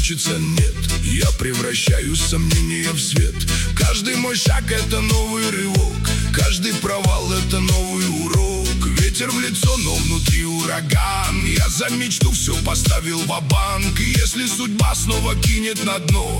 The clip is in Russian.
получится, нет. Я превращаю сомнения в свет. Каждый мой шаг — это новый рывок, каждый провал — это новый урок. Ветер в лицо, но внутри ураган. Я за мечту все поставил ва-банк. И если судьба снова кинет на дно,